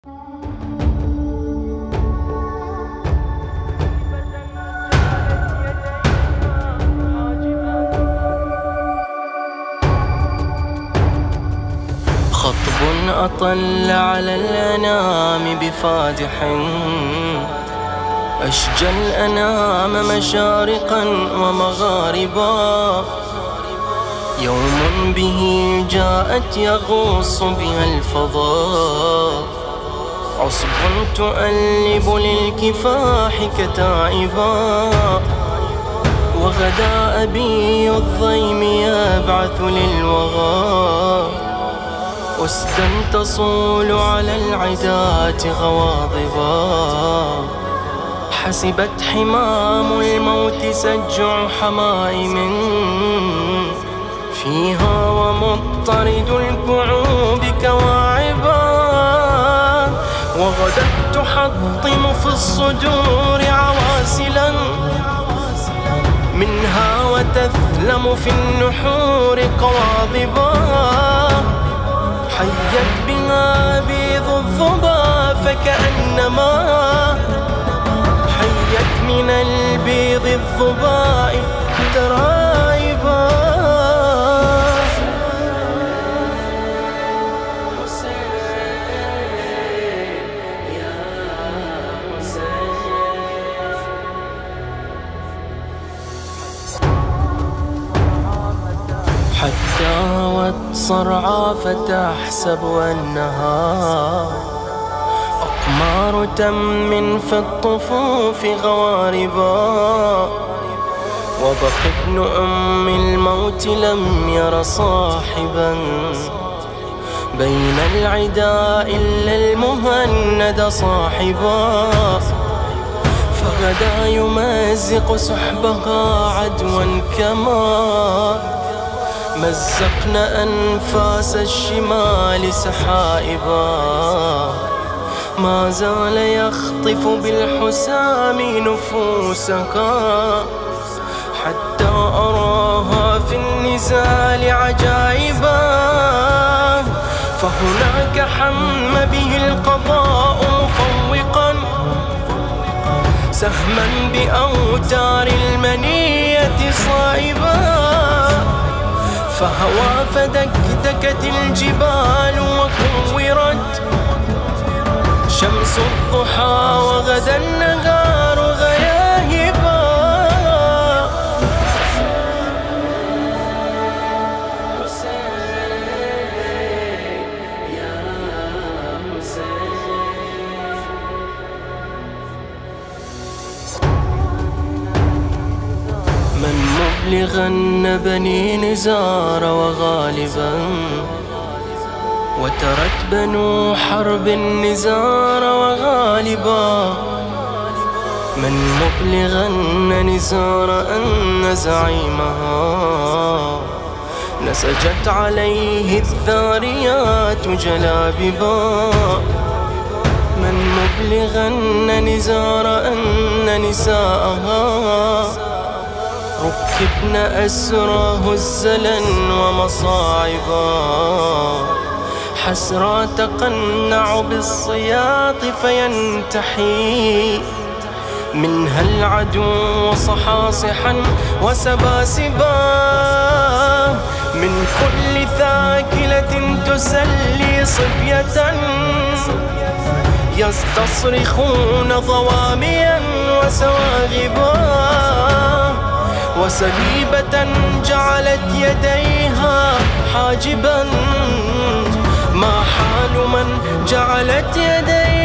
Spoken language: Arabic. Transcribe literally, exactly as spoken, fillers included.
خطب أطل على الأنام بفادح، أشجى الأنام مشارقا ومغاربا. يوم به جاءت يغوص بها الفضاء، عصب تؤلب للكفاح كتائبا. وغدا أبي الضيم يبعث للوغى، أسدا تصول على العداة غواضبا. حسبت حمام الموت سجع حمائم فيها، ومضطرد الكعوب كواعبا. وغدت تحطم في الصدور عواسلا منها، وتثلم في النحور قواضبا. حيت بها بيض الظبا فكأنما حيت من البيض الظباء ترائبا. حتى هوت صرعى فتحسب أنها أقمار تم في الطفوف غواربا. وبقى ابن أم الموت لم ير صاحبا بين العدا إلا المهند صاحبا. فغدا يمزق سحبها عدوا كما مزقنا أنفاس الشمال سحائبا. ما زال يخطف بالحسام نفوسها حتى أراها في النزال عجائبا. فهناك حم به القضاء مفوقا سهما بأوتار المنية صائبا. فهوى فدكدكت الجبال وكورت شمس الضحى، وغدا النهار غياهبا. من مبلغا بني نزار وغالبا، وترت بنو حرب النزار وغالبا. من مبلغا نزار أن زعيمها نسجت عليه الذاريات جلاببا. من مبلغا نزار أن نساءها ركبن أسرى هزلا ومصاعبا. حسرى تقنع بالصياط فينتحي منها العدو صحاصحا وسباسبا. من كل ثاكلة تسلي صبية يستصرخون ضواميا وسواغبا. وسليبة جعلت يديها حاجبا، ما حال من جعلت يديها